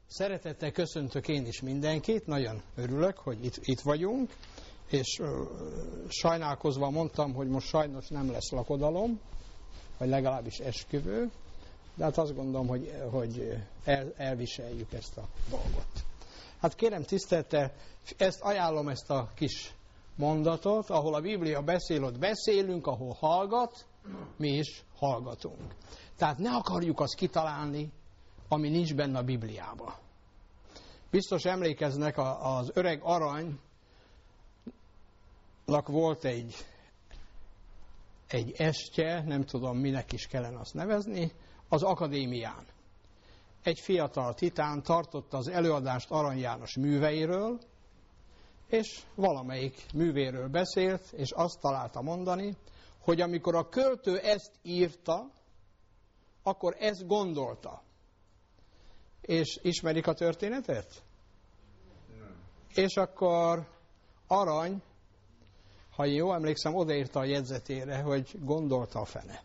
Szeretettel köszöntök én is mindenkit, nagyon örülök, hogy itt vagyunk, és sajnálkozva mondtam, hogy most sajnos nem lesz lakodalom, vagy legalábbis esküvő, de hát azt gondolom, hogy elviseljük ezt a dolgot. Hát kérem tisztelettel, ajánlom ezt a kis mondatot, ahol a Biblia beszél, ott beszélünk, ahol hallgat, mi is hallgatunk. Tehát ne akarjuk azt kitalálni, ami nincs benne a Bibliában. Biztos emlékeznek, az öreg aranynak volt egy estje, nem tudom minek is kellene azt nevezni, az akadémián. Egy fiatal titán tartotta az előadást Arany János műveiről, és valamelyik művéről beszélt, és azt találta mondani, hogy amikor a költő ezt írta, akkor ezt gondolta. És ismerik a történetet? Nem. És akkor Arany, ha jól emlékszem, odaírta a jegyzetére, hogy gondolta a fene.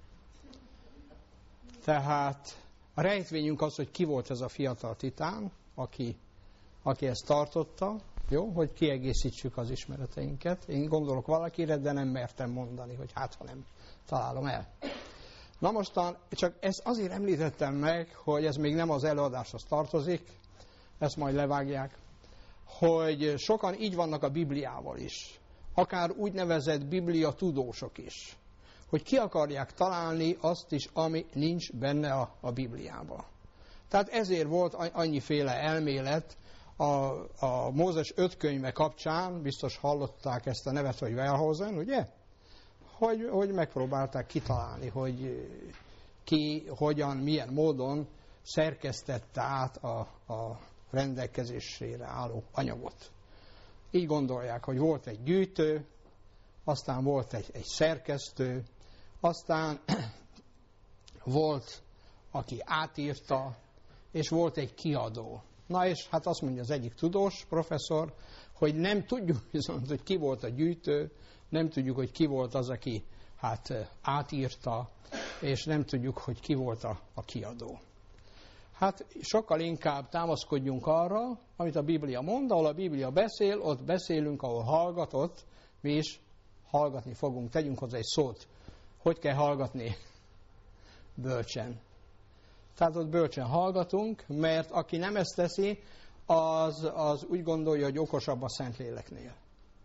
Tehát a rejtvényünk az, hogy ki volt ez a fiatal titán, aki ezt tartotta, jó, hogy kiegészítsük az ismereteinket. Én gondolok valakire, de nem mertem mondani, hogy hát ha nem találom el. Na mostan, csak ezt azért említettem meg, hogy ez még nem az előadáshoz tartozik, ezt majd levágják, hogy sokan így vannak a Bibliával is, akár úgynevezett Biblia tudósok is, hogy ki akarják találni azt is, ami nincs benne a Bibliában. Tehát ezért volt annyiféle elmélet a Mózes 5 könyve kapcsán, biztos hallották ezt a nevet, hogy Wellhausen, ugye? Hogy megpróbálták kitalálni, hogy ki, hogyan, milyen módon szerkesztette át a rendelkezésére álló anyagot. Így gondolják, hogy volt egy gyűjtő, aztán volt egy szerkesztő, aztán volt, aki átírta, és volt egy kiadó. Na és hát azt mondja az egyik tudós professzor, hogy nem tudjuk viszont, hogy ki volt a gyűjtő, nem tudjuk, hogy ki volt az, aki átírta, és nem tudjuk, hogy ki volt a kiadó. Hát sokkal inkább támaszkodjunk arra, amit a Biblia mond, ahol a Biblia beszél, ott beszélünk, ahol hallgatott, mi is hallgatni fogunk. Tegyünk hozzá egy szót. Hogy kell hallgatni? Bölcsen. Tehát ott bölcsen hallgatunk, mert aki nem ezt teszi, az úgy gondolja, hogy okosabb a Szentléleknél.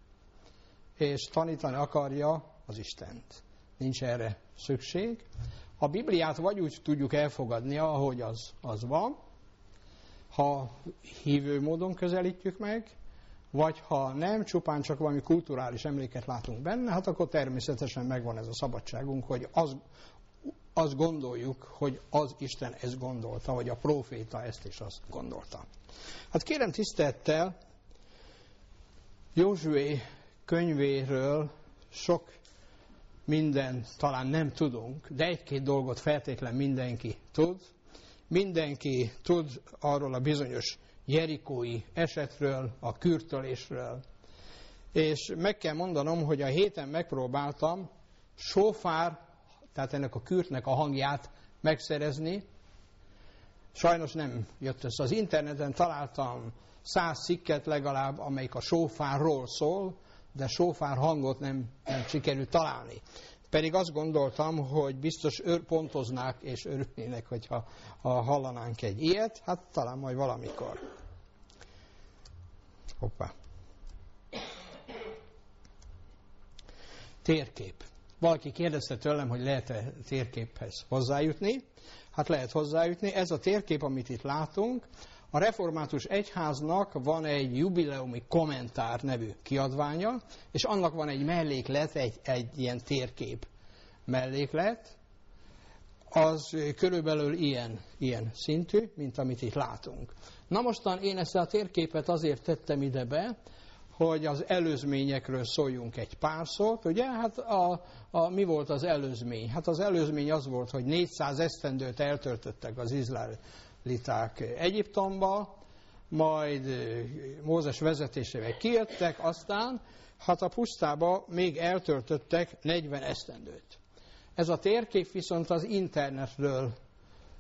És tanítani akarja az Istent. Nincs erre szükség. A Bibliát vagy úgy tudjuk elfogadni, ahogy az van, ha hívő módon közelítjük meg, vagy ha nem, csupán csak valami kulturális emléket látunk benne, hát akkor természetesen megvan ez a szabadságunk, hogy azt gondoljuk, hogy az Isten ezt gondolta, vagy a próféta ezt és azt gondolta. Hát kérem tisztelettel, Józsué könyvéről sok mindent talán nem tudunk, de egy-két dolgot feltétlen mindenki tud. Mindenki tud arról a bizonyos jerikói esetről, a kürtölésről. És meg kell mondanom, hogy a héten megpróbáltam sófár, tehát ennek a kürtnek a hangját megszerezni. Sajnos nem jött össze. Az interneten találtam 100 cikket legalább, amelyik a sófárról szól, de sófár hangot nem sikerült találni. Pedig azt gondoltam, hogy biztos pontoznák és örülnének, hogyha hallanánk egy ilyet, hát talán majd valamikor. Hoppá. Térkép. Valaki kérdezte tőlem, hogy lehet-e térképhez hozzájutni. Hát lehet hozzájutni. Ez a térkép, amit itt látunk, a Református Egyháznak van egy jubileumi kommentár nevű kiadványa, és annak van egy melléklet, egy ilyen térkép melléklet, az körülbelül ilyen szintű, mint amit itt látunk. Na mostan én ezt a térképet azért tettem ide be, hogy az előzményekről szóljunk egy pár szót. Ugye, hát mi volt az előzmény? Hát az előzmény az volt, hogy 400 esztendőt eltöltöttek az izraeliták Egyiptomba, majd Mózes vezetésével kijöttek, aztán hát a pusztába még eltöltöttek 40 esztendőt. Ez a térkép viszont az internetről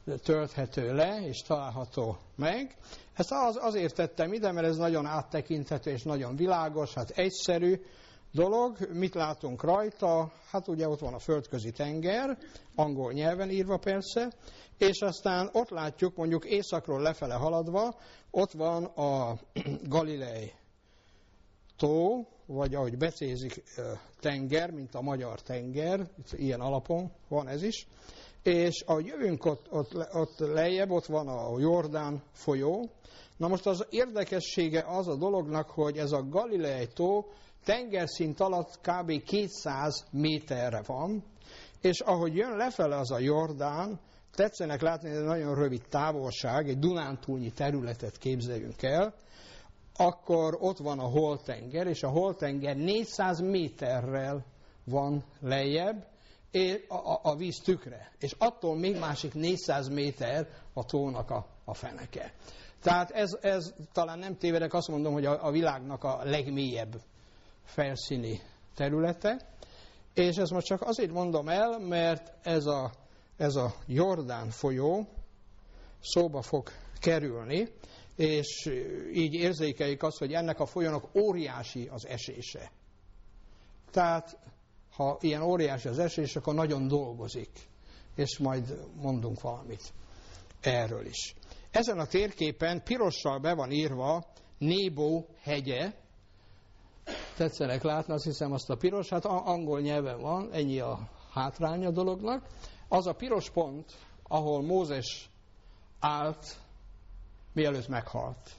tölthető le, és található meg. Ezt azért tettem ide, mert ez nagyon áttekinthető, és nagyon világos, hát egyszerű dolog. Mit látunk rajta? Hát ugye ott van a földközi tenger, angol nyelven írva persze, és aztán ott látjuk, mondjuk északról lefele haladva, ott van a Galilei tó, vagy ahogy becézik tenger, mint a magyar tenger, ilyen alapon van ez is, és ahogy jövünk ott lejjebb, ott van a Jordán folyó. Na most az érdekessége az a dolognak, hogy ez a Galilei tó tengerszint alatt kb. 200 méterre van, és ahogy jön lefele az a Jordán, tetszenek látni, hogy ez egy nagyon rövid távolság, egy Dunántúlnyi területet képzeljünk el, akkor ott van a Holtenger, és a Holtenger 400 méterrel van lejjebb a víz tükre, és attól még másik 400 méter a tónak a feneke. Tehát ez talán nem tévedek, azt mondom, hogy a világnak a legmélyebb felszíni területe, és ezt most csak azért mondom el, mert ez a Jordán folyó szóba fog kerülni, és így érzékeljük azt, hogy ennek a folyónak óriási az esése. Tehát, ha ilyen óriási az esés, akkor nagyon dolgozik, és majd mondunk valamit erről is. Ezen a térképen pirossal be van írva Nébó hegye. Tetszenek látni, azt hiszem, azt a piros, hát angol nyelven van, ennyi a hátránya a dolognak. Az a piros pont, ahol Mózes állt, mielőtt meghalt.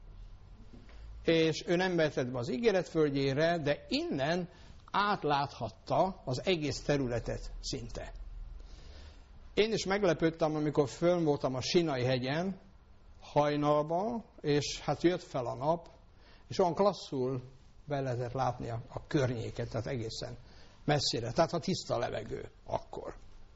És ő nem mehetett be az ígéretföldjére, de innen átláthatta az egész területet szinte. Én is meglepődtem, amikor fönn voltam a Sinai hegyen, hajnalban, és hát jött fel a nap, és olyan klasszul be lehetett látni a környéket, tehát egészen messzire. Tehát a tiszta levegő akkor.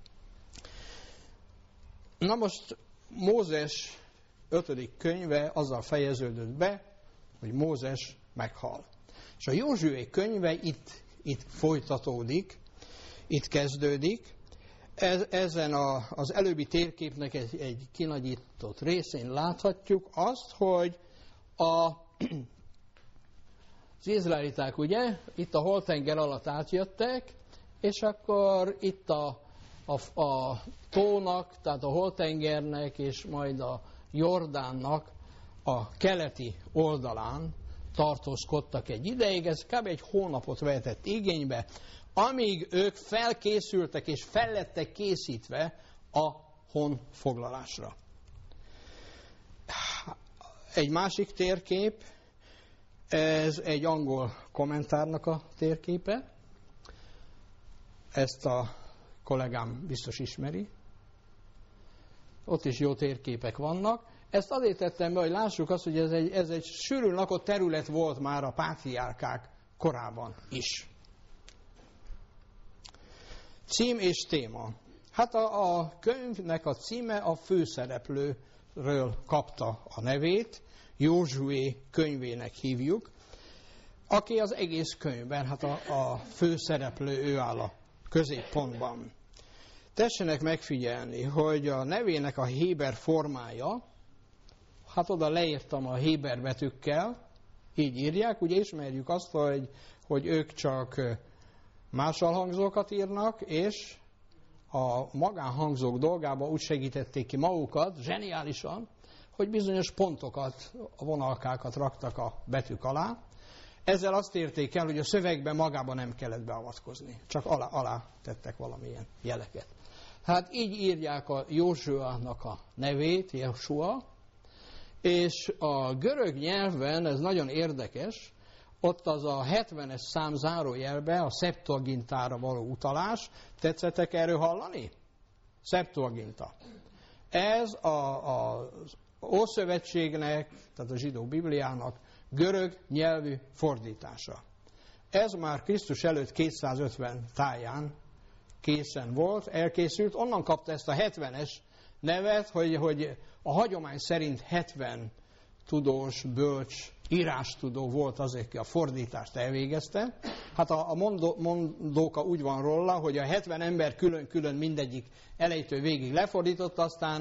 Na most Mózes 5. könyve azzal fejeződött be, hogy Mózes meghal. És a Józsué könyve itt folytatódik, itt kezdődik. Ezen az előbbi térképnek egy kinagyított részén láthatjuk azt, hogy az izraeliták ugye itt a Holtenger alatt átjöttek, és akkor itt a tónak, tehát a Holtengernek és majd a Jordánnak a keleti oldalán tartózkodtak egy ideig, ez kb. Egy hónapot vehetett igénybe, amíg ők felkészültek és fel lettek készítve a honfoglalásra. Egy másik térkép, ez egy angol kommentárnak a térképe, ezt a kollégám biztos ismeri. Ott is jó térképek vannak. Ezt azért tettem be, hogy lássuk azt, hogy ez egy sűrűn lakott terület volt már a pátriárkák korában is. Cím és téma. Hát a könyvnek a címe a főszereplőről kapta a nevét, Józsué könyvének hívjuk, aki az egész könyvben, hát a főszereplő, ő áll a középpontban. Tessenek megfigyelni, hogy a nevének a héber formája, hát oda leírtam a héber betűkkel, így írják, ugye ismerjük azt, hogy ők csak másalhangzókat írnak, és a magánhangzók dolgába úgy segítették ki magukat, zseniálisan, hogy bizonyos pontokat, a vonalkákat raktak a betűk alá. Ezzel azt érték el, hogy a szövegben magában nem kellett beavatkozni, csak alá tettek valamilyen jeleket. Hát így írják a Józsuának a nevét, Jehosua, és a görög nyelven ez nagyon érdekes, ott az a 70-es szám zárójelbe a Septuagintára való utalás. Tetszettek erről hallani? Septuaginta. Ez az Ószövetségnek, tehát a zsidó Bibliának görög nyelvű fordítása. Ez már Krisztus előtt 250 táján készen volt, elkészült. Onnan kapta ezt a 70-es nevet, hogy a hagyomány szerint 70 tudós, bölcs, írástudó volt az, aki a fordítást elvégezte. Hát a mondóka úgy van róla, hogy a 70 ember külön-külön mindegyik elejétől végig lefordította, aztán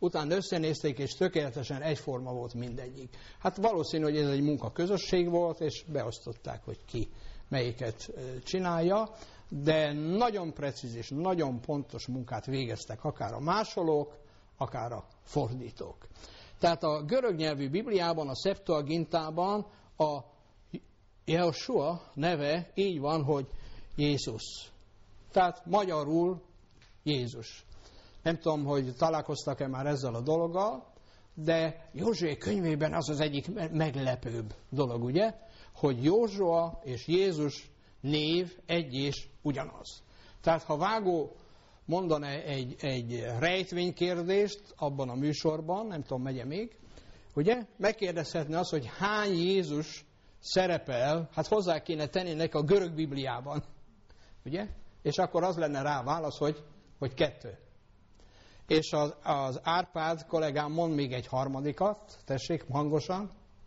utána összenézték, és tökéletesen egyforma volt mindegyik. Hát valószínű, hogy ez egy munkaközösség volt, és beosztották, hogy ki melyiket csinálja, de nagyon precíz és nagyon pontos munkát végeztek, akár a másolók, akár a fordítók. Tehát a görög nyelvű Bibliában, a Septuagintában a Jehosua neve így van, hogy Jézus. Tehát magyarul Jézus. Nem tudom, hogy találkoztak-e már ezzel a dologgal, de Józsué könyvében az az egyik meglepőbb dolog, ugye? Hogy Józsua és Jézus név egy és ugyanaz. Tehát ha Vágó mondana egy rejtvénykérdést abban a műsorban, nem tudom, megye még, ugye? Megkérdezhetne azt, hogy hány Jézus szerepel, hát hozzá kéne tenni neki a görög Bibliában, ugye? És akkor az lenne rá a válasz, hogy 2. És az Árpád kollégám mond még egy harmadikat, tessék, hangosan.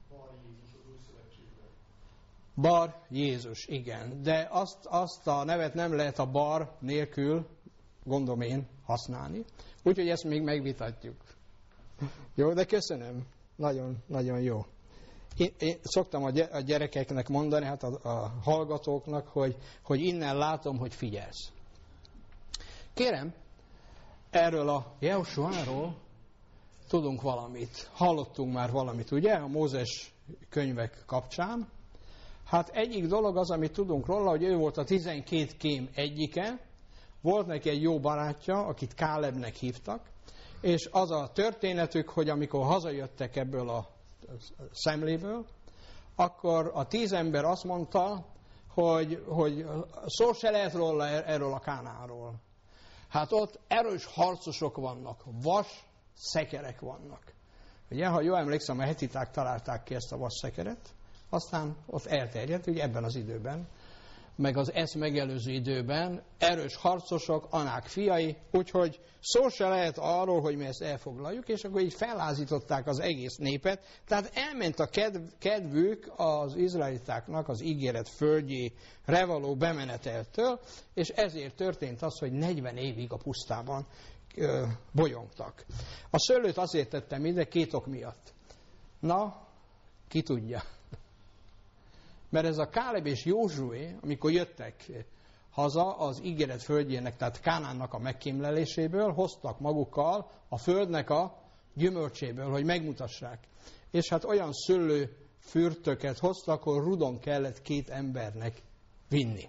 Bar Jézus, igen. De azt a nevet nem lehet a bar nélkül, gondolom én, használni. Úgyhogy ezt még megvitatjuk. Jó, de köszönöm. Nagyon, nagyon jó. Én szoktam a gyerekeknek mondani, hát a hallgatóknak, hogy innen látom, hogy figyelsz. Kérem, erről a Jehosuáról tudunk valamit. Hallottunk már valamit, ugye, a Mózes könyvek kapcsán. Hát egyik dolog az, amit tudunk róla, hogy ő volt a 12 kém egyike, volt neki egy jó barátja, akit Kálebnek hívtak, és az a történetük, hogy amikor hazajöttek ebből a szemléből, akkor a 10 ember azt mondta, hogy szó se lehet róla erről a Kánaánról. Hát ott erős harcosok vannak, vas szekerek vannak. Ugye, ha jól emlékszem, a hetiták találták ki ezt a vas szekeret, aztán ott elterjedt, ugye ebben az időben, meg az ezt megelőző időben, erős harcosok, Anák fiai, úgyhogy szó se lehet arról, hogy mi ezt elfoglaljuk, és akkor így fellázították az egész népet, tehát elment a kedvük az izraelitáknak az ígéret földjére való bemeneteltől, és ezért történt az, hogy 40 évig a pusztában bolyongtak. A szőlőt azért tettem ide 2 ok miatt. Na, ki tudja. Mert ez a Káleb és Józsué, amikor jöttek haza az ígéret földjének, tehát Kánánnak a megkémleléséből, hoztak magukkal a földnek a gyümölcséből, hogy megmutassák. És hát olyan szőlőfürtöket hoztak, hogy rudon kellett 2 embernek vinni.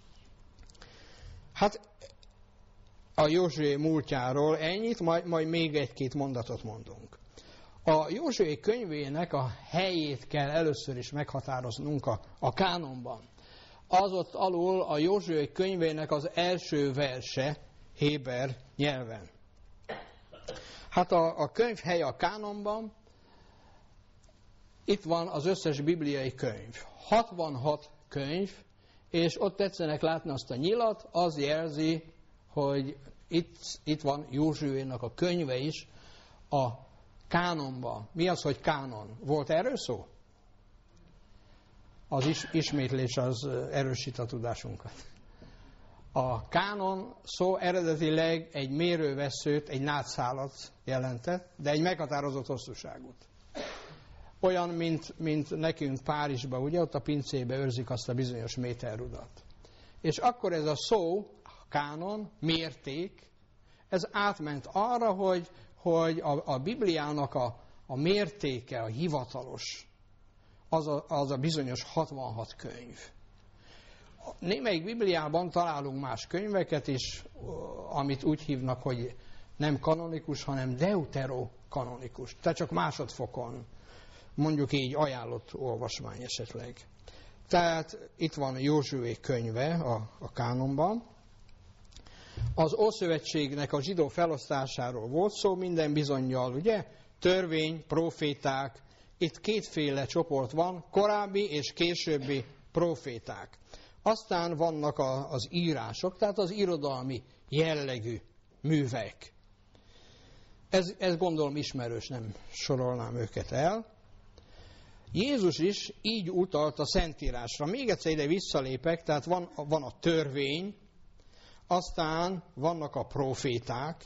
Hát a Józsué múltjáról ennyit, majd még 1-2 mondatot mondunk. A Józsué könyvének a helyét kell először is meghatároznunk a kánonban. Az ott alul a Józsué könyvének az első verse héber nyelven. Hát a könyv helye a kánonban, itt van az összes bibliai könyv. 66 könyv, és ott tetszenek látni azt a nyilat, az jelzi, hogy itt van Józsuénak a könyve is a kánonban. Mi az, hogy kánon? Volt erről szó? Az ismétlés az erősít a tudásunkat. A kánon szó eredetileg egy mérővesszőt, egy nátszálat jelentett, de egy meghatározott hosszúságot. Olyan, mint nekünk Párizsban, ugye, ott a pincébe őrzik azt a bizonyos méterrudat. És akkor ez a szó, kánon, mérték, ez átment arra, hogy a Bibliának a mértéke, a hivatalos, az a bizonyos 66 könyv. Némelyik Bibliában találunk más könyveket is, amit úgy hívnak, hogy nem kanonikus, hanem deuterokanonikus. Tehát csak másodfokon, mondjuk így ajánlott olvasmány esetleg. Tehát itt van Józsué könyve a kánonban. Az Ószövetségnek a zsidó felosztásáról volt szó, minden bizonnyal, ugye? Törvény, proféták, itt 2 csoport van, korábbi és későbbi proféták. Aztán vannak az írások, tehát az irodalmi jellegű művek. Ez gondolom ismerős, nem sorolnám őket el. Jézus is így utalt a Szentírásra. Még egyszer ide visszalépek, tehát van a törvény, aztán vannak a proféták,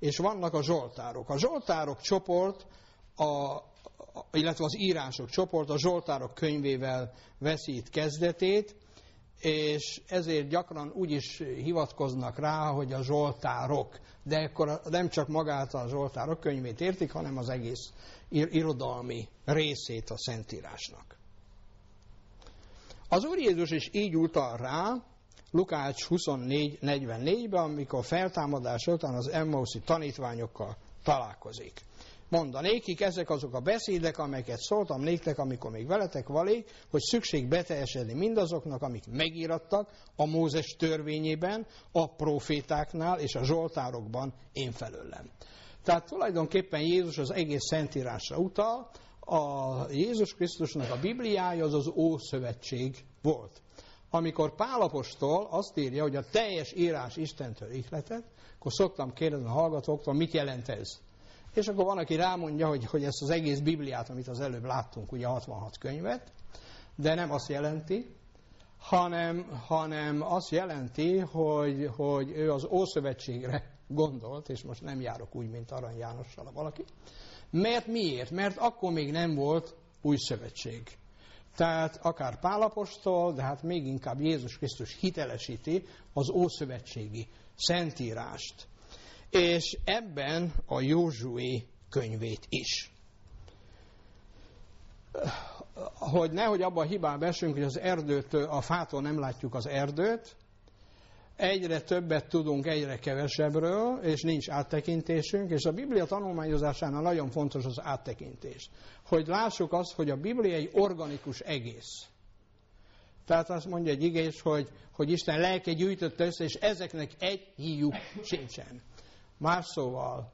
és vannak a zsoltárok. A zsoltárok csoport, illetve az írások csoport a zsoltárok könyvével veszi itt kezdetét, és ezért gyakran úgy is hivatkoznak rá, hogy a zsoltárok. De akkor nem csak magát a zsoltárok könyvét értik, hanem az egész irodalmi részét a Szentírásnak. Az Úr Jézus is így utal rá, Lukács 24:44-ben, amikor feltámadás után az Emmauszi tanítványokkal találkozik. Mondanékik, ezek azok a beszédek, amelyeket szóltam néktek, amikor még veletek valék, hogy szükség beteljesedni mindazoknak, amik megírattak a Mózes törvényében, a profétáknál és a zsoltárokban én felőlem. Tehát tulajdonképpen Jézus az egész Szentírásra utal, a Jézus Krisztusnak a Bibliája az Ószövetség volt. Amikor Pál apostol azt írja, hogy a teljes írás Istentől ihletett, akkor szoktam kérdezni a hallgatóktól, mit jelent ez? És akkor van, aki rámondja, hogy ezt az egész Bibliát, amit az előbb láttunk, ugye 66 könyvet, de nem azt jelenti, hanem azt jelenti, hogy ő az Ószövetségre gondolt, és most nem járok úgy, mint Arany Jánossal valaki. Mert miért? Mert akkor még nem volt új szövetség. Tehát akár Pál apostol, de hát még inkább Jézus Krisztus hitelesíti az ószövetségi Szentírást. És ebben a Józsué könyvét is. Hogy nehogy abban a hibába esünk, hogy az erdőtől, a fától nem látjuk az erdőt, egyre többet tudunk egyre kevesebbről, és nincs áttekintésünk, és a Biblia tanulmányozásánál nagyon fontos az áttekintés. Hogy lássuk azt, hogy a Biblia egy organikus egész. Tehát azt mondja egy igés, hogy Isten lelke gyűjtötte össze, és ezeknek egy híjuk sincsen. Más szóval,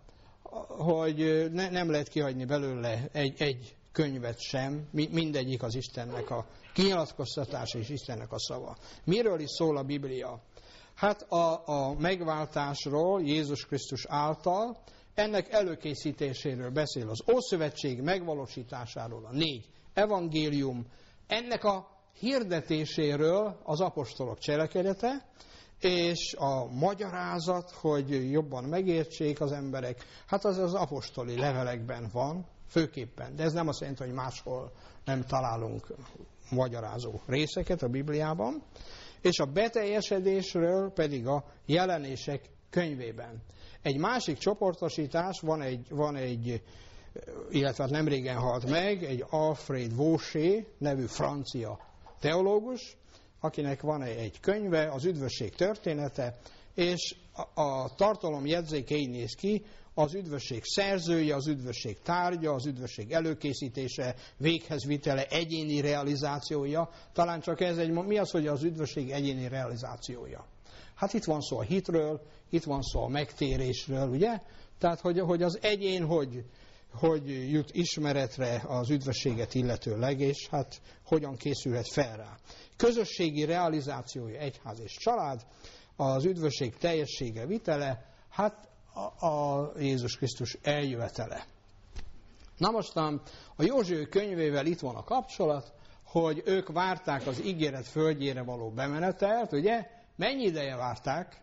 hogy nem lehet kihagyni belőle egy könyvet sem, mindegyik az Istennek a kinyilatkoztatása és Istennek a szava. Miről is szól a Biblia? Hát a megváltásról Jézus Krisztus által, ennek előkészítéséről beszél az Ószövetség megvalósításáról a 4 evangélium, ennek a hirdetéséről az apostolok cselekedete, és a magyarázat, hogy jobban megértsék az emberek, hát az apostoli levelekben van, főképpen. De ez nem azt jelenti, hogy máshol nem találunk magyarázó részeket a Bibliában. És a beteljesedésről pedig a jelenések könyvében. Egy másik csoportosítás, van egy illetve nem régen halt meg, egy Alfred Vauché nevű francia teológus, akinek van egy könyve, az üdvösség története, és a tartalom jegyzéke így néz ki, az üdvösség szerzője, az üdvösség tárgya, az üdvösség előkészítése, véghez vitele, egyéni realizációja. Talán csak mi az, hogy az üdvösség egyéni realizációja? Hát itt van szó a hitről, itt van szó a megtérésről, ugye? Tehát, hogy az egyén hogy jut ismeretre az üdvösséget illetőleg, és hát hogyan készülhet fel rá. Közösségi realizációja, egyház és család, az üdvösség teljessége vitele, hát a Jézus Krisztus eljövetele. Na mostan a Józsué könyvével itt van a kapcsolat, hogy ők várták az ígéret földjére való bemenetelt, ugye? Mennyi ideje várták?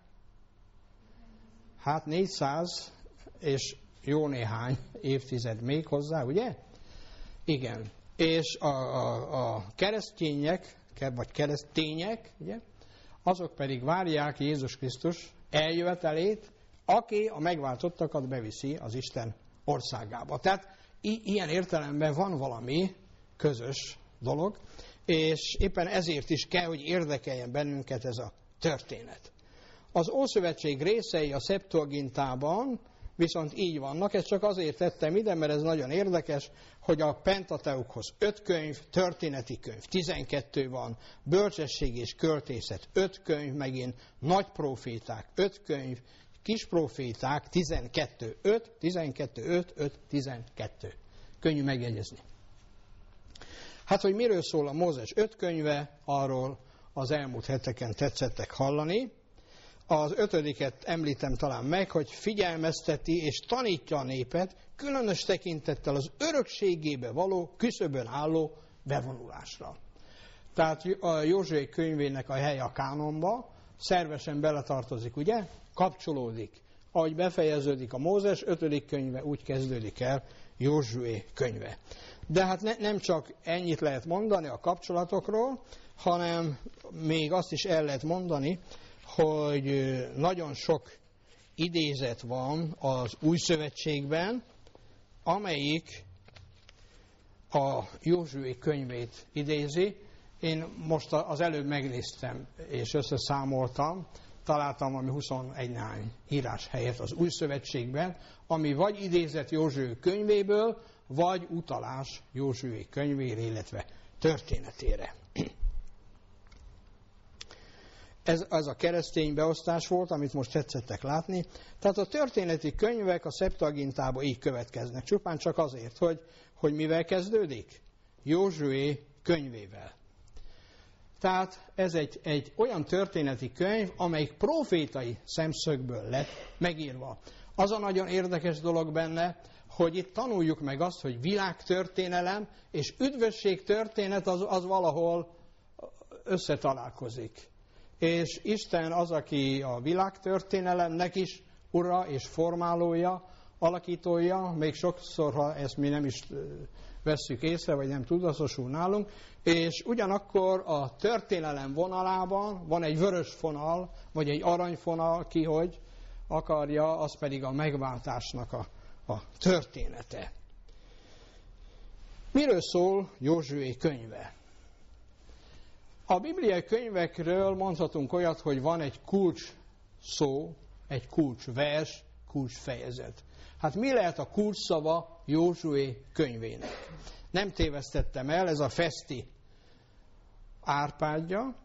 Hát 400 és jó néhány évtized még hozzá, ugye? Igen. És a keresztények, vagy keresztények, ugye? Azok pedig várják Jézus Krisztus eljövetelét, aki a megváltottakat beviszi az Isten országába. Tehát ilyen értelemben van valami közös dolog, és éppen ezért is kell, hogy érdekeljen bennünket ez a történet. Az Ószövetség részei a Septuagintában viszont így vannak, ezt csak azért tettem ide, mert ez nagyon érdekes, hogy a Pentateukhoz 5 könyv, történeti könyv 12 van, bölcsesség és költészet 5 könyv, megint nagy proféták 5 könyv, kis proféták 12, 5, 12, 5, 5, 12. Könnyű megjegyezni. Hát, hogy miről szól a Mózes 5 könyve, arról az elmúlt heteken tetszettek hallani. Az 5. említem talán meg, hogy figyelmezteti és tanítja a népet, különös tekintettel az örökségébe való, küszöbön álló bevonulásra. Tehát a Józsué könyvének a helye a kánonba, szervesen beletartozik, ugye? Kapcsolódik ahogy befejeződik a Mózes 5. könyve, úgy kezdődik el Józsué könyve. De hát nem csak ennyit lehet mondani a kapcsolatokról, hanem még azt is el lehet mondani, hogy nagyon sok idézet van az Új Szövetségben, amelyik a Józsué könyvét idézi. Én most az előbb megnéztem és összeszámoltam, találtam valami 21 néhány írás helyet az Új Szövetségben, ami vagy idézet Józsué könyvéből, vagy utalás Józsué könyvére, illetve történetére. Ez a keresztény beosztás volt, amit most tetszettek látni. Tehát a történeti könyvek a Septuagintában így következnek, csupán csak azért, hogy mivel kezdődik? Józsué könyvével. Tehát ez egy olyan történeti könyv, amelyik profétai szemszögből lett megírva. Az a nagyon érdekes dolog benne, hogy itt tanuljuk meg azt, hogy világtörténelem és üdvösségtörténet az valahol összetalálkozik. És Isten az, aki a világtörténelemnek is ura és formálója, alakítója, még sokszor, ha ezt mi nem is vesszük észre, vagy nem tudatosul nálunk, és ugyanakkor a történelem vonalában van egy vörös vonal, vagy egy aranyfonal, ki hogy akarja, az pedig a megváltásnak a története. Miről szól Józsué könyve? A bibliai könyvekről mondhatunk olyat, hogy van egy kulcs szó, egy kulcs vers, kulcs fejezet. Hát mi lehet a kulcs szava Józsué könyvének? Nem tévesztettem el, ez a Feszti Árpádja.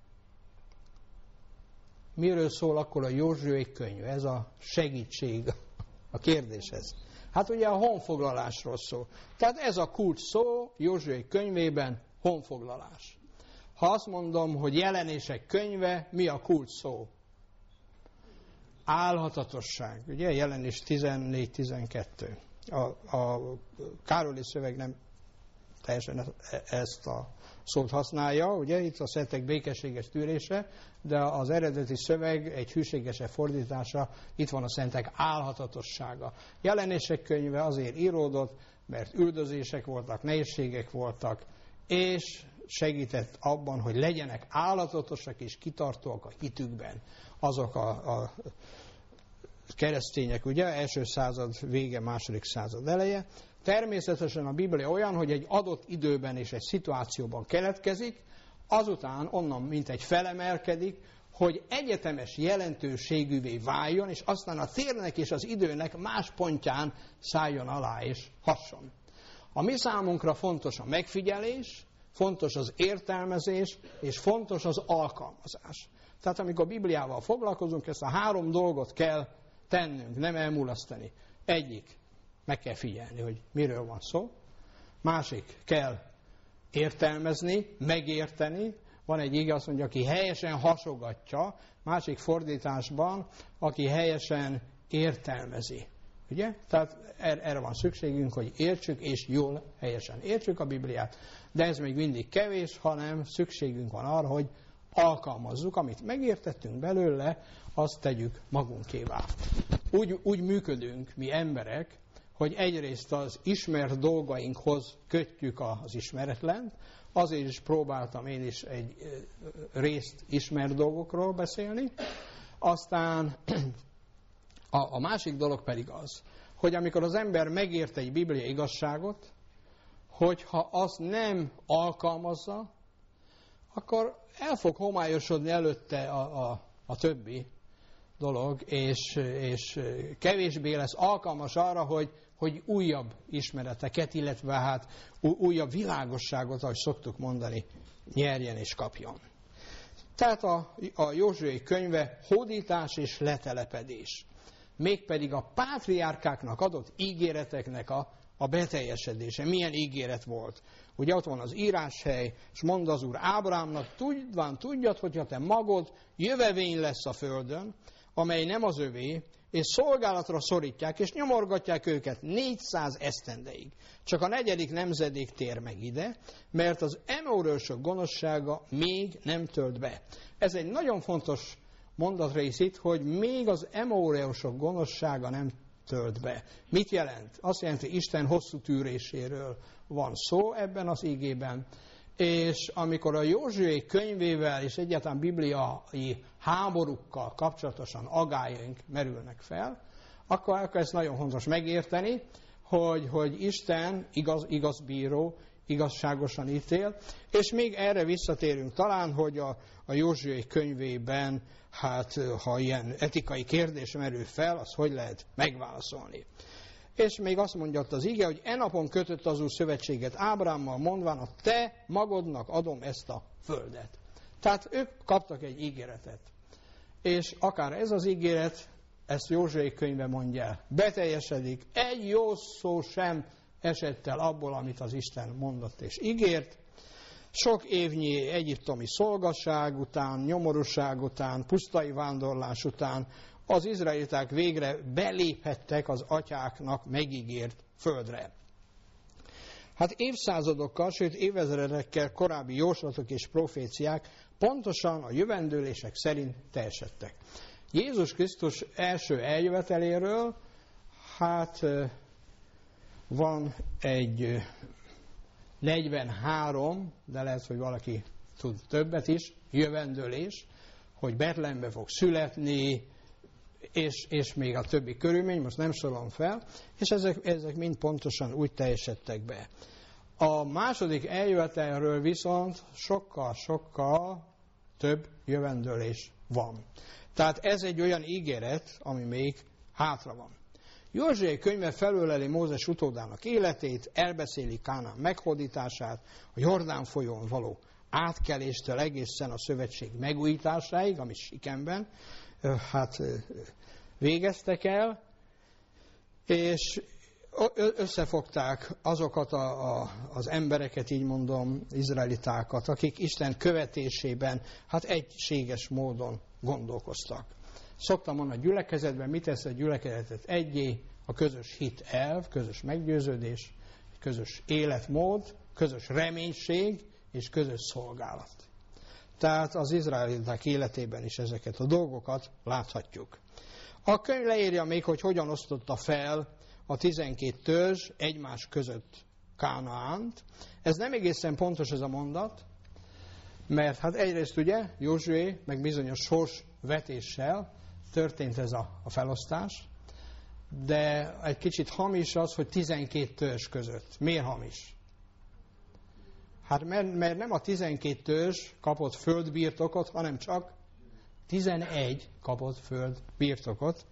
Miről szól akkor a Józsué könyv? Ez a segítség a kérdéshez. Hát ugye a honfoglalásról szól. Tehát ez a kulcs szó Józsué könyvében honfoglalás. Ha azt mondom, hogy Jelenések könyve, mi a kulcs szó? Álhatatosság. Ugye? Jelenés 14-12. A Károli szöveg nem teljesen ezt a szót használja, ugye? Itt a szentek békességes tűrése, de az eredeti szöveg egy hűségesebb fordítása, itt van a szentek álhatatossága. Jelenések könyve azért íródott, mert üldözések voltak, nehézségek voltak, és segített abban, hogy legyenek álhatatosak és kitartóak a hitükben. Azok a keresztények, ugye, első század vége, második század eleje. Természetesen a Biblia olyan, hogy egy adott időben és egy szituációban keletkezik, azután onnan mintegy felemelkedik, hogy egyetemes jelentőségűvé váljon, és aztán a térnek és az időnek más pontján szálljon alá és hasson. A mi számunkra fontos a megfigyelés, fontos az értelmezés, és fontos az alkalmazás. Tehát amikor a Bibliával foglalkozunk, ezt a 3 dolgot kell tennünk, nem elmulasztani. Egyik, meg kell figyelni, hogy miről van szó. Másik, kell értelmezni, megérteni. Van egy ige, azt mondja, aki helyesen hasogatja, másik fordításban, aki helyesen értelmezi. Ugye? Tehát erre van szükségünk, hogy értsük, és jól, helyesen értsük a Bibliát. De ez még mindig kevés, hanem szükségünk van arra, hogy alkalmazzuk, amit megértettünk belőle, azt tegyük magunkévá. Úgy működünk mi emberek, hogy egyrészt az ismert dolgainkhoz kötjük az ismeretlent, azért is próbáltam én is egy részt ismert dolgokról beszélni. Aztán a másik dolog pedig az, hogy amikor az ember megért egy bibliai igazságot, hogyha azt nem alkalmazza, akkor el fog homályosodni előtte a többi dolog, és kevésbé lesz alkalmas arra, hogy újabb ismereteket, illetve hát újabb világosságot, ahogy szoktuk mondani, nyerjen és kapjon. Tehát a Józsué könyve hódítás és letelepedés. Mégpedig a pátriárkáknak adott ígéreteknek a beteljesedése. Milyen ígéret volt? Ugye ott van az íráshely, és mond az Úr Ábrahámnak, tudjad, hogyha te magod jövevény lesz a földön, amely nem az övé, és szolgálatra szorítják, és nyomorgatják őket 400 esztendeig. Csak a 4. nemzedék tér meg ide, mert az emóreusok gonoszsága még nem tölt be. Ez egy nagyon fontos mondatrész itt, hogy még az emóreusok gonoszsága nem tölt be. Mit jelent? Azt jelenti, hogy Isten hosszú tűréséről van szó ebben az igében, és amikor a Józsué könyvével és egyáltalán bibliai háborúkkal kapcsolatosan agályaink merülnek fel, akkor ezt nagyon fontos megérteni, hogy Isten igaz bíró, igazságosan ítél, és még erre visszatérünk talán, hogy a Józsué könyvében, hát ha ilyen etikai kérdés merül fel, az hogy lehet megválaszolni. És még azt mondja az ige, hogy e napon kötött az Úr szövetséget Ábrámmal, mondván, a te magodnak adom ezt a földet. Tehát ők kaptak egy ígéretet. És akár ez az ígéret, ezt Józsué könyve mondja el, beteljesedik, egy jó szó sem esett el abból, amit az Isten mondott és ígért. Sok évnyi egyiptomi szolgasság után, nyomorúság után, pusztai vándorlás után az izraeliták végre beléphettek az atyáknak megígért földre. Hát évszázadokkal, sőt évezredekkel korábbi jóslatok és proféciák pontosan a jövendőlések szerint teljesedtek. Jézus Krisztus első eljöveteléről, hát van egy 43, de lehet, hogy valaki tud többet is, jövendőlés, hogy Betlehembe fog születni, és még a többi körülmény, most nem sorolom fel, és ezek mind pontosan úgy teljesedtek be. A második eljövetelről viszont sokkal több jövendőlés van. Tehát ez egy olyan ígéret, ami még hátra van. Józsué könyve felöleli Mózes utódának életét, elbeszéli Kánán meghódítását, a Jordán folyón való átkeléstől egészen a szövetség megújításáig, amit Sikemben végeztek el, és összefogták azokat az embereket, így mondom, izraelitákat, akik Isten követésében egységes módon gondolkoztak. Szoktam mondani, a gyülekezetben mit tesz a gyülekezetet egyé? A közös hit elv, közös meggyőződés, közös életmód, közös reménység és közös szolgálat. Tehát az izraeliták életében is ezeket a dolgokat láthatjuk. A könyv leírja még, hogy hogyan osztotta fel a 12 törzs egymás között Kánaánt. Ez nem egészen pontos ez a mondat, mert hát egyrészt ugye Józsué meg bizonyos sorsvetéssel történt ez a felosztás, de egy kicsit hamis az, hogy 12 törzs között. Miért hamis? Hát mert nem a 12 törzs kapott földbirtokot, hanem csak 11 kapott földbirtokot.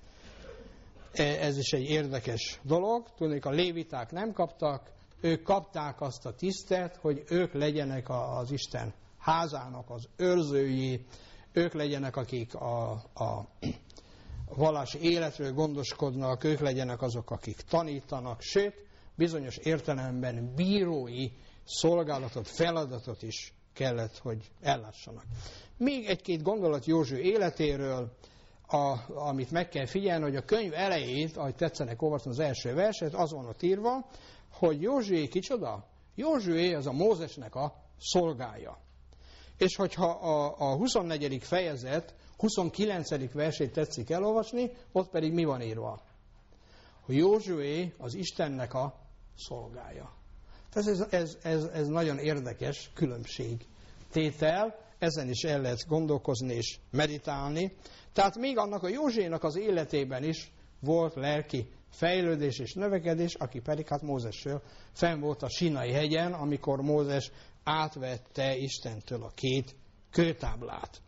Ez is egy érdekes dolog. Tudnék, a léviták nem kaptak, ők kapták azt a tisztet, hogy ők legyenek az Isten házának az őrzői, ők legyenek, akik a vallási életről gondoskodnak, ők legyenek azok, akik tanítanak, sőt, bizonyos értelemben bírói szolgálatot, feladatot is kellett, hogy ellássanak. Még egy-két gondolat Józsué életéről, amit meg kell figyelni, hogy a könyv elejét, ahogy tetszenek olvasni az első verset, az van ott írva, hogy Józsué kicsoda? Józsué az a Mózesnek a szolgája. És hogyha a 24. fejezet 29. versét tetszik elolvasni, ott pedig mi van írva? Hogy Józsué az Istennek a szolgája. Tehát ez nagyon érdekes különbségtétel, ezen is el lehet gondolkozni és meditálni. Tehát még annak a Józsuénak az életében is volt lelki fejlődés és növekedés, aki pedig Mózesről fenn volt a Sinai hegyen, amikor Mózes átvette Istentől a 2 kőtáblát.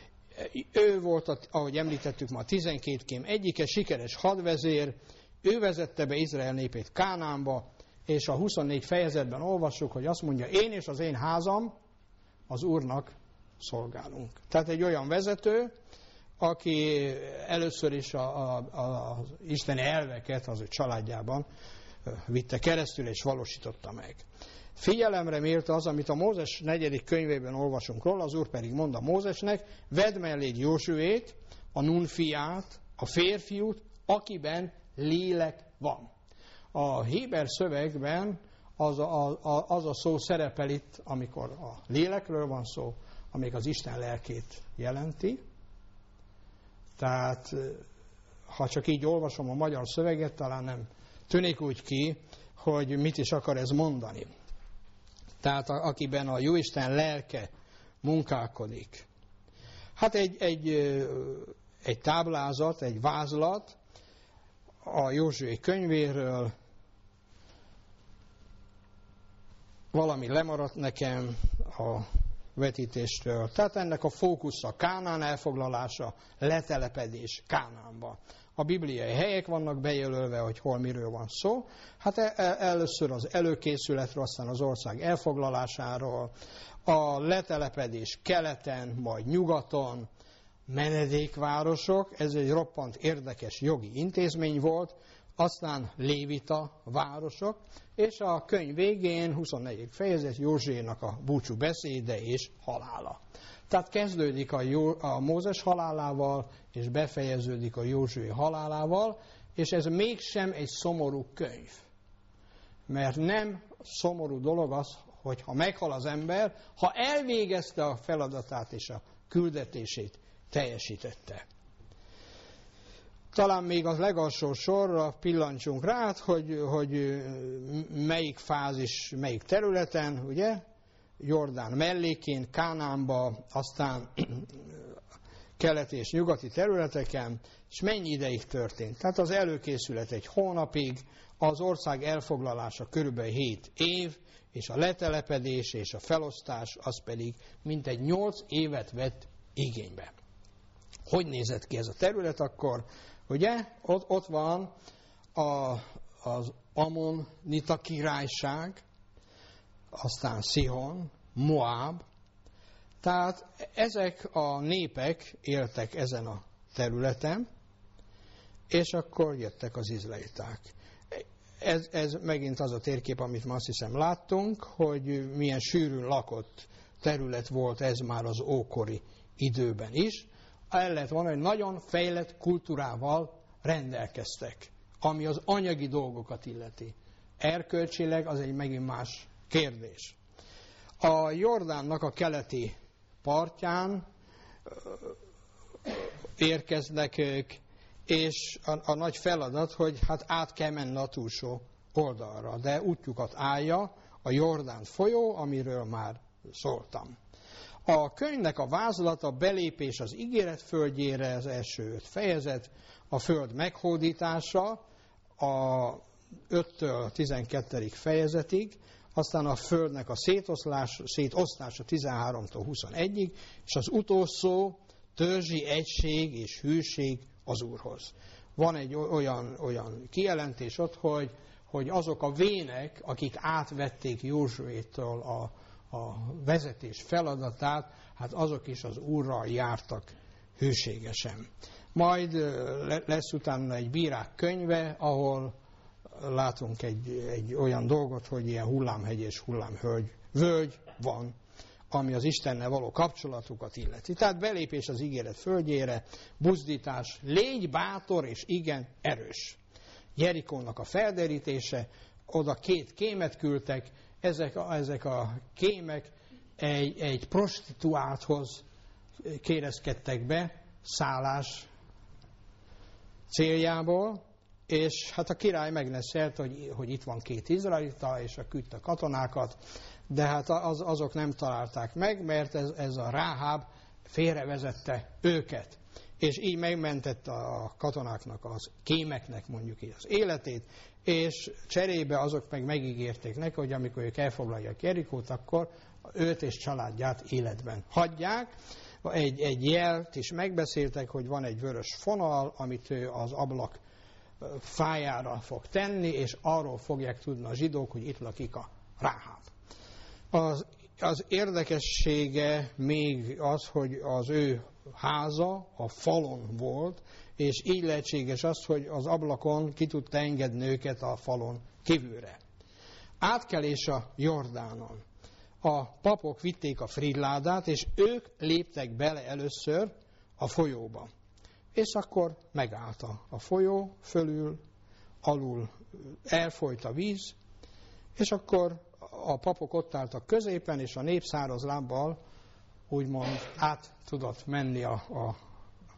Ő volt, ahogy említettük ma, a 12 kém egyike, sikeres hadvezér, ő vezette be Izrael népét Kánánba, és a 24 fejezetben olvassuk, hogy azt mondja, én és az én házam az Úrnak szolgálunk. Tehát egy olyan vezető, aki először is az isteni elveket az ő családjában vitte keresztül és valósította meg. Figyelemre méltó az, amit a Mózes 4. könyvében olvasunk róla, az Úr pedig mondta Mózesnek, vedd melléd Józsuét, a Nun fiát, a férfiút, akiben lélek van. A héber szövegben az a szó szerepel itt, amikor a lélekről van szó, amíg az Isten lelkét jelenti, Tehát, ha csak így olvasom a magyar szöveget, talán nem tűnik úgy ki, hogy mit is akar ez mondani. Tehát akiben a Jóisten lelke munkálkodik. Hát egy táblázat, egy vázlat a Józsué könyvéről, valami lemaradt nekem a vetítéstől. Tehát ennek a fókusza Kánán elfoglalása, letelepedés Kánánba. A bibliai helyek vannak bejelölve, hogy hol miről van szó. Hát először az előkészületről, aztán az ország elfoglalásáról, a letelepedés keleten, majd nyugaton, menedékvárosok, ez egy roppant érdekes jogi intézmény volt, aztán lévita városok, és a könyv végén 24. fejezet Józsuénak a búcsú beszéde és halála. Tehát kezdődik a Mózes halálával, és befejeződik a Józsué halálával, és ez mégsem egy szomorú könyv. Mert nem szomorú dolog az, hogy ha meghal az ember, ha elvégezte a feladatát és a küldetését teljesítette. Talán még az legalsó sorra pillancsunk rá, hogy melyik fázis, melyik területen, ugye? Jordán mellékén, Kánánba, aztán keleti és nyugati területeken, és mennyi ideig történt. Tehát az előkészület egy hónapig, az ország elfoglalása körülbelül 7 év, és a letelepedés és a felosztás az pedig mintegy 8 évet vett igénybe. Hogy nézett ki ez a terület akkor? Ugye, ott van az Ammonita királyság, aztán Szihon, Moab. Tehát ezek a népek éltek ezen a területen, és akkor jöttek az izraeliták. Ez megint az a térkép, amit ma azt hiszem láttunk, hogy milyen sűrűn lakott terület volt ez már az ókori időben is. El lehet mondani, hogy nagyon fejlett kultúrával rendelkeztek, ami az anyagi dolgokat illeti. Erkölcsileg az egy megint más kérdés. A Jordánnak a keleti partján érkeznek ők, és a nagy feladat, hogy hát át kell menni a túlsó oldalra, de útjukat állja a Jordán folyó, amiről már szóltam. A könyvnek a vázlata belépés az ígéret földjére, az első 5 fejezet, a föld meghódítása a 5-től 12. fejezetig, aztán a földnek a szétosztása 13-tól 21-ig, és az utolsó törzsi egység és hűség az Úrhoz. Van egy olyan kijelentés ott, hogy azok a vének, akik átvették Józsuétől a vezetés feladatát, hát azok is az Úrral jártak hűségesen. Majd lesz utána egy bírák könyve, ahol látunk egy olyan dolgot, hogy ilyen hullámhegy és hullámvölgy van, ami az Istennel való kapcsolatukat illeti. Tehát belépés az ígéret földjére, buzdítás, légy bátor és igen erős. Jerikónak a felderítése, oda 2 kémet küldtek, ezek a kémek egy prostituálthoz kérezkedtek be szállás céljából, és hát a király megneszelt, hogy itt van 2 izraelita, és küldte a katonákat, de hát azok nem találták meg, mert ez a Ráháb félrevezette őket. És így megmentette a katonáknak, az kémeknek mondjuk így az életét, és cserébe azok meg megígérték neki, hogy amikor ők elfoglalják Jerikót, akkor őt és családját életben hagyják. Egy jelt is megbeszéltek, hogy van egy vörös fonal, amit ő az ablak fájára fog tenni, és arról fogják tudni a zsidók, hogy itt lakik a Ráháb. Az érdekessége még az, hogy az ő háza a falon volt, és így lehetséges az, hogy az ablakon ki tudta engedni őket a falon kívülre. Átkelés a Jordánon. A papok vitték a fridládát, és ők léptek bele először a folyóba. És akkor megállt a folyó fölül, alul elfolyt a víz, és akkor a papok ott álltak középen, és a nép száraz lábbal úgymond át tudott menni a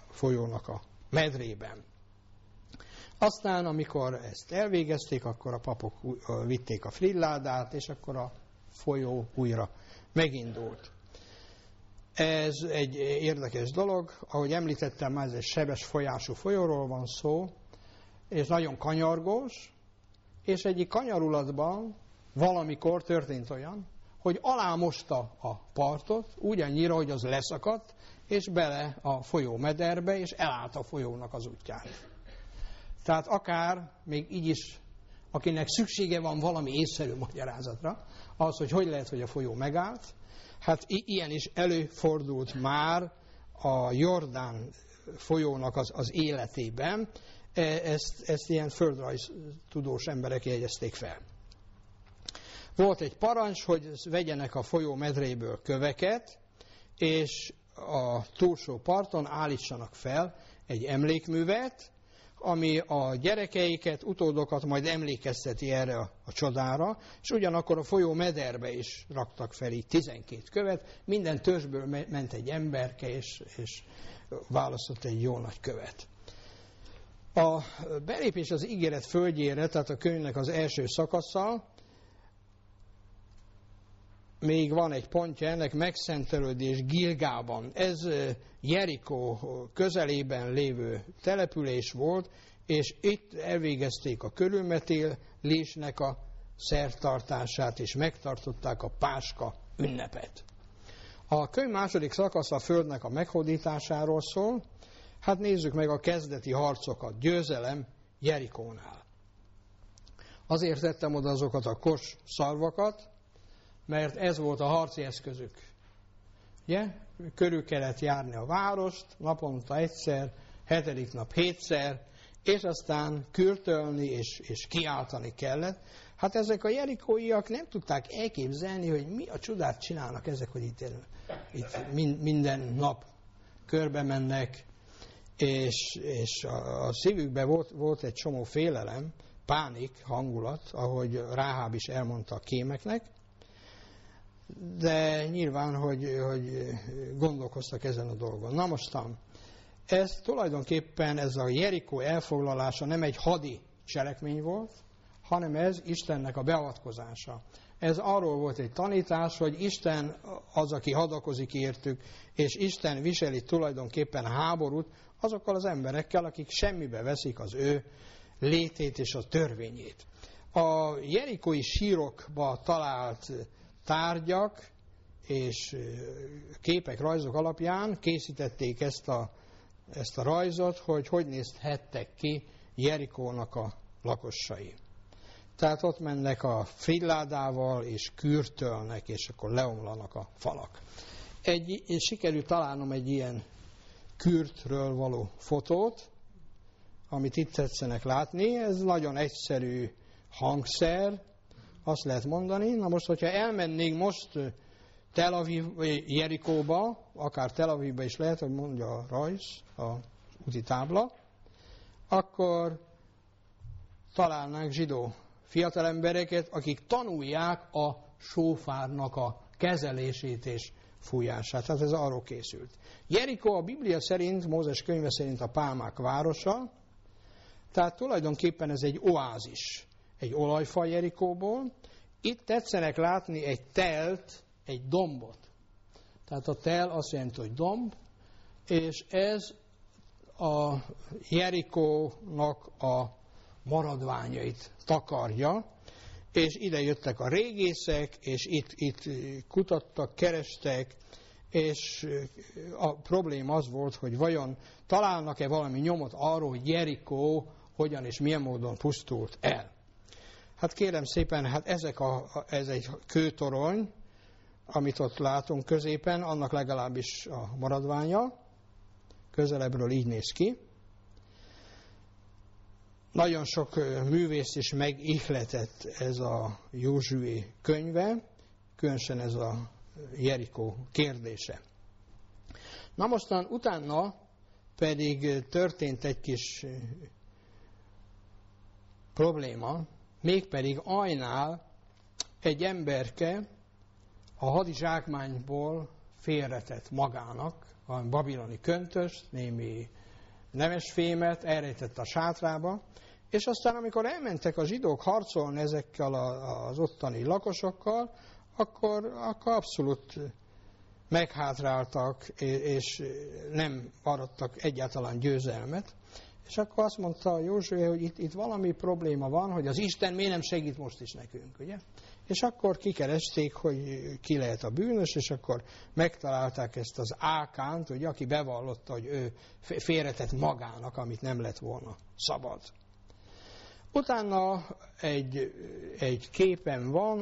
folyónak a medrében. Aztán, amikor ezt elvégezték, akkor a papok vitték a flilládát, és akkor a folyó újra megindult. Ez egy érdekes dolog, ahogy említettem, már ez egy sebes folyású folyóról van szó, és nagyon kanyargós, és egyik kanyarulatban valamikor történt olyan, hogy alámosta a partot, úgy annyira, hogy az leszakadt, és bele a folyó mederbe, és elállt a folyónak az útját. Tehát akár még így is, akinek szüksége van valami észszerű magyarázatra, az, hogy lehet, hogy a folyó megállt, hát ilyen is előfordult már a Jordán folyónak az életében, ezt ilyen földrajztudós emberek jegyezték fel. Volt egy parancs, hogy vegyenek a folyó medréből köveket, és a túlsó parton állítsanak fel egy emlékművet, ami a gyerekeiket, utódokat majd emlékezteti erre a csodára, és ugyanakkor a folyó mederbe is raktak fel így 12 követ, minden törzsből ment egy emberke, és választott egy jó nagy követ. A belépés az ígéret földjére, tehát a könyvnek az első szakasza, még van egy pontja ennek, megszentelődés Gilgában. Ez Jerikó közelében lévő település volt, és itt elvégezték a körülmetélésnek a szertartását, és megtartották a Páska ünnepet. A könyv második szakasza a földnek a meghódításáról szól. Hát nézzük meg a kezdeti harcokat. Győzelem Jerikónál. Azért tettem oda azokat a kos szarvakat, mert ez volt a harci eszközük. Ugye? Körül kellett járni a várost, naponta egyszer, 7. nap 7-szer, és aztán kürtölni és kiáltani kellett. Hát ezek a jerikóiak nem tudták elképzelni, hogy mi a csodát csinálnak ezek, hogy itt minden nap körbe mennek, és a szívükben volt egy csomó félelem, pánik hangulat, ahogy Ráháb is elmondta a kémeknek, de nyilván, hogy gondolkoztak ezen a dolgon. Na mostan, ez a Jerikó elfoglalása nem egy hadi cselekmény volt, hanem ez Istennek a beavatkozása. Ez arról volt egy tanítás, hogy Isten az, aki hadakozik értük, és Isten viseli tulajdonképpen háborút azokkal az emberekkel, akik semmibe veszik az ő létét és a törvényét. A jerikói sírokba talált tárgyak és képek, rajzok alapján készítették ezt a rajzot, hogy nézhettek ki Jerikónak a lakosai. Tehát ott mennek a frilládával, és kürtölnek, és akkor leomlanak a falak. Sikerült találnom egy ilyen kürtről való fotót, amit itt tetszenek látni. Ez nagyon egyszerű hangszer, azt lehet mondani. Na most, hogyha elmennénk most Tel Aviv vagy Jerikóba, akár Tel Avivba is lehet, hogy mondja a rajz, a úti tábla, akkor találnánk zsidó fiatalembereket, akik tanulják a sófárnak a kezelését és fújását. Tehát ez arról készült. Jerikó a Biblia szerint, Mózes könyve szerint a pálmák városa, tehát tulajdonképpen ez egy oázis, egy olajfa Jerikóból. Itt tetszenek látni egy telt, egy dombot. Tehát a tel azt jelenti, hogy domb, és ez a Jerikónak a maradványait takarja, és ide jöttek a régészek, és itt kutattak, kerestek, és a probléma az volt, hogy vajon találnak-e valami nyomot arról, hogy Jerikó hogyan és milyen módon pusztult el. Hát kérem szépen, hát ez egy kőtorony, amit ott látunk középen, annak legalábbis a maradványa, közelebbről így néz ki. Nagyon sok művész is megihletett ez a Józsué könyve, különösen ez a Jerikó kérdése. Na mostan utána pedig történt egy kis probléma, mégpedig Ajnál egy emberke a hadizsákmányból félretett magának a babiloni köntöst, némi nemesfémet, elrejtette a sátrába, és aztán amikor elmentek a zsidók harcolni ezekkel az ottani lakosokkal, akkor abszolút meghátráltak, és nem arattak egyáltalán győzelmet. És akkor azt mondta Józsué, hogy itt valami probléma van, hogy az Isten miért nem segít most is nekünk, ugye? És akkor kikeresték, hogy ki lehet a bűnös, és akkor megtalálták ezt az Ákánt, ugye, aki bevallotta, hogy ő félretett magának, amit nem lett volna szabad. Utána egy képen van,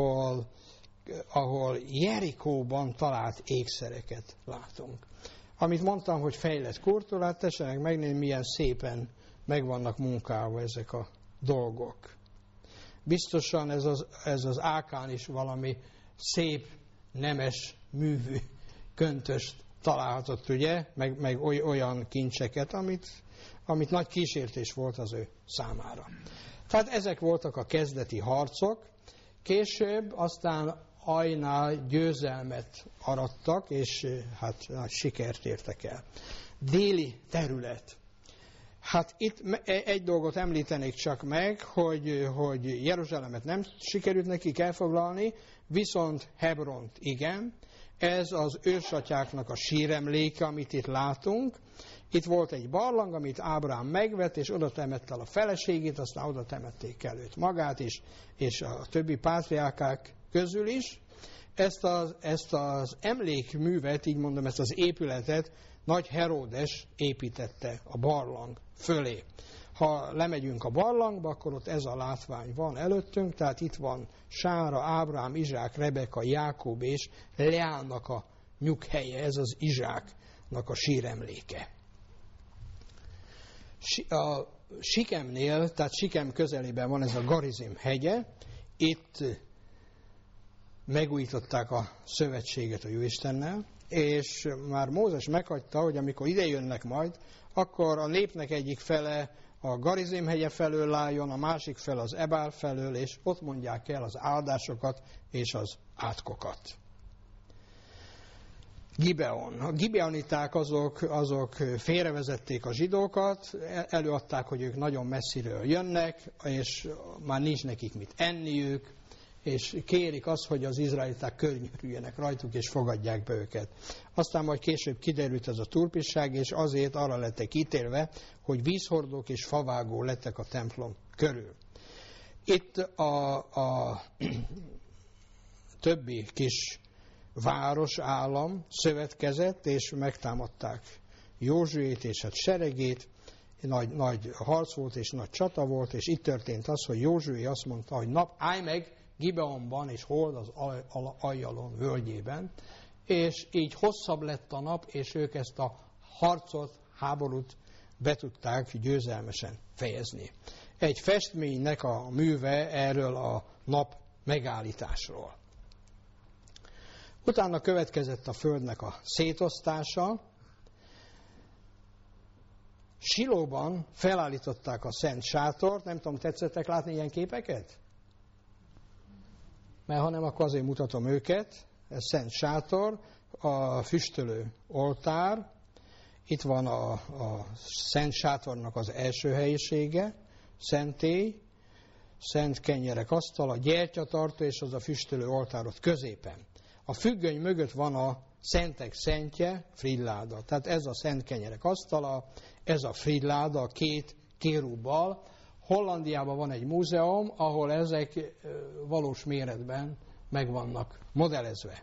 ahol Jerikóban talált ékszereket látunk. Amit mondtam, hogy fejlett kultúrát, tessenek megnézni, milyen szépen meg vannak munkálva ezek a dolgok. Biztosan ez az Ákán is valami szép, nemes, művű köntöst találhatott, ugye? Meg olyan kincseket, amit nagy kísértés volt az ő számára. Tehát ezek voltak a kezdeti harcok. Később aztán Ajnál győzelmet arattak, és hát sikert értek el. Déli terület. Hát itt egy dolgot említenék csak meg, hogy Jeruzsálemet nem sikerült nekik elfoglalni, viszont Hebront igen. Ez az ősatyáknak a síremléke, amit itt látunk. Itt volt egy barlang, amit Ábrám megvett, és oda temette el a feleségét, aztán oda temették el őt magát is, és a többi pátriárkák közül is. Ezt az emlékművet, így mondom, ezt az épületet Nagy Heródes építette a barlang fölé. Ha lemegyünk a barlangba, akkor ott ez a látvány van előttünk, tehát itt van Sára, Ábrám, Izsák, Rebeka, Jákob és Leának a nyughelye, ez az Izsáknak a síremléke. A Sikemnél, tehát Sikem közelében van ez a Garizim hegye, itt megújították a szövetséget a Jóistennel, és már Mózes meghagyta, hogy amikor ide jönnek majd, akkor a népnek egyik fele a Garizim hegye felől álljon, a másik fel az Ebál felől, és ott mondják el az áldásokat és az átkokat. Gibeon. A gibeoniták azok félrevezették a zsidókat, előadták, hogy ők nagyon messziről jönnek, és már nincs nekik mit enniük, és kérik azt, hogy az izraeliták környörüljenek rajtuk, és fogadják be őket. Aztán majd később kiderült ez a turpisság, és azért arra lettek ítélve, hogy vízhordók és favágó lettek a templom körül. Itt a többi kis város, állam szövetkezett, és megtámadták Józsuét és hát seregét, nagy harc volt, és nagy csata volt, és itt történt az, hogy Józsué azt mondta, hogy állj meg Gibeonban, és hold az Ajjalon völgyében, és így hosszabb lett a nap, és ők ezt a harcot, háborút be tudták győzelmesen fejezni. Egy festménynek a műve erről a nap megállításról. Utána következett a földnek a szétosztása. Silóban felállították a Szent Sátort, nem tudom, tetszettek látni ilyen képeket? Mert ha nem, akkor azért mutatom őket. Ez Szent Sátor, a füstölő oltár, itt van a Szent Sátornak az első helyisége, szentély, szent kenyerek asztala, gyertyatartó és az a füstölő oltárot középen. A függöny mögött van a szentek szentje, fridláda. Tehát ez a szent kenyerek asztala, ez a fridláda, a két kérubbal. Hollandiában van egy múzeum, ahol ezek valós méretben meg vannak modellezve.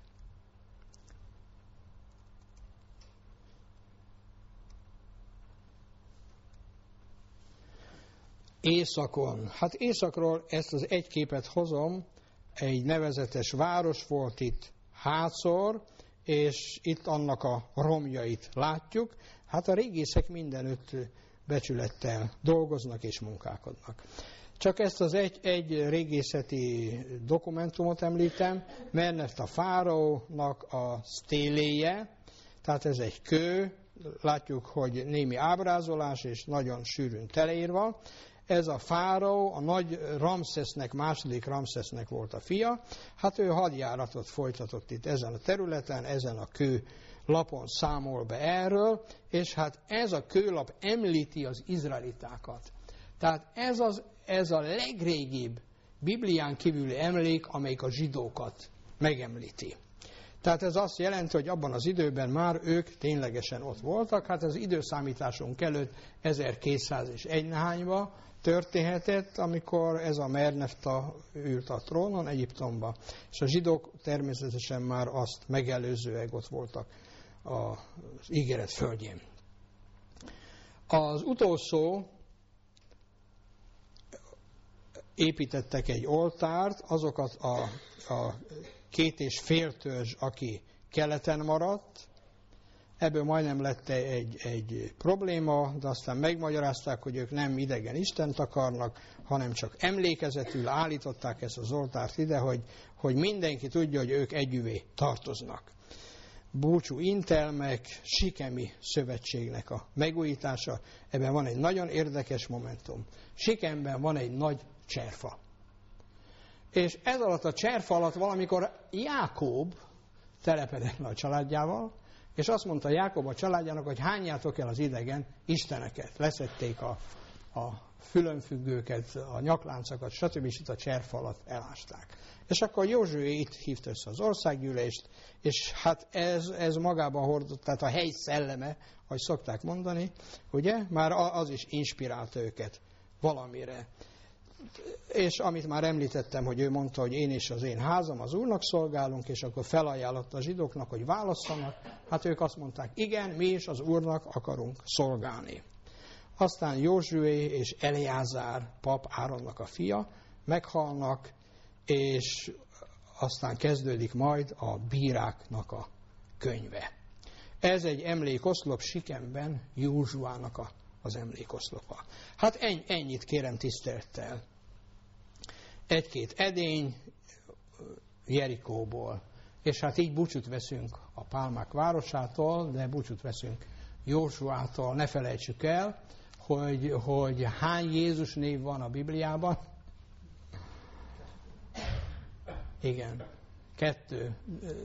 Északon. Hát északról ezt az egy képet hozom, egy nevezetes város volt itt, Hászor, és itt annak a romjait látjuk. Hát a régészek mindenütt becsülettel dolgoznak és munkálkodnak. Csak ezt az egy régészeti dokumentumot említem, mert a fáraónak a sztéléje, tehát ez egy kő, látjuk, hogy némi ábrázolás és nagyon sűrűn teleírva. ez a fáraó, a nagy Ramszesznek, második Ramszesznek volt a fia, hát ő hadjáratot folytatott itt ezen a területen, ezen a kőlapon számol be erről, és hát ez a kőlap említi az izraelitákat. Tehát ez a legrégibb Biblián kívüli emlék, amelyik a zsidókat megemlíti. Tehát ez azt jelenti, hogy abban az időben már ők ténylegesen ott voltak. Hát az időszámításunk előtt 1201 nehányba történhetett, amikor ez a Mernefta ült a trónon Egyiptomba. És a zsidók természetesen már azt megelőzőleg ott voltak az ígéret földjén. Az utolsó építettek egy oltárt, azokat a 2,5 törzs, aki keleten maradt, ebből majdnem lett egy probléma, de aztán megmagyarázták, hogy ők nem idegen Istent akarnak, hanem csak emlékezetül állították ezt az oltárt ide, hogy mindenki tudja, hogy ők együvé tartoznak. Búcsú intelmek, Sikemi szövetségnek a megújítása, ebben van egy nagyon érdekes momentum. Sikemben van egy nagy cserfa. És ez alatt a cserfa alatt valamikor Jákob telepedett le a családjával, és azt mondta Jákob a családjának, hogy hányjátok el az idegen isteneket. Leszették a fülönfüggőket, a nyakláncokat, stb. És itt a cserfa alatt elásták. És akkor Józsué itt hívta össze az országgyűlést, és hát ez magában hordott, tehát a hely szelleme, ahogy szokták mondani, ugye, már az is inspirálta őket valamire. És amit már említettem, hogy ő mondta, hogy én és az én házam az Úrnak szolgálunk, és akkor felajánlotta a zsidóknak, hogy válasszanak. Hát ők azt mondták, igen, mi is az Úrnak akarunk szolgálni. Aztán Józsué és Eleázár, pap Áronnak a fia, meghalnak, és aztán kezdődik majd a bíráknak a könyve. Ez egy emlékoszlop Sikemben, Józsuának az emlékoszlopa. Hát ennyit kérem tisztelettel. 1-2 edény Jerikóból. És hát így búcsút veszünk a Pálmák városától, de búcsút veszünk Józsuától. Ne felejtsük el, hogy hány Jézus név van a Bibliában? Igen. 2.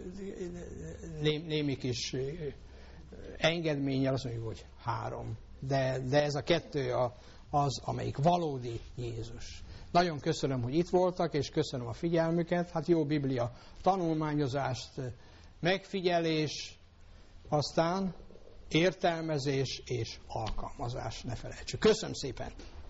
Némi kis engedménnyel azt mondjuk, hogy 3. De ez a 2 az, amelyik valódi Jézus. Nagyon köszönöm, hogy itt voltak, és köszönöm a figyelmüket. Hát jó Biblia tanulmányozást, megfigyelés, aztán értelmezés és alkalmazás, ne felejtsük. Köszönöm szépen!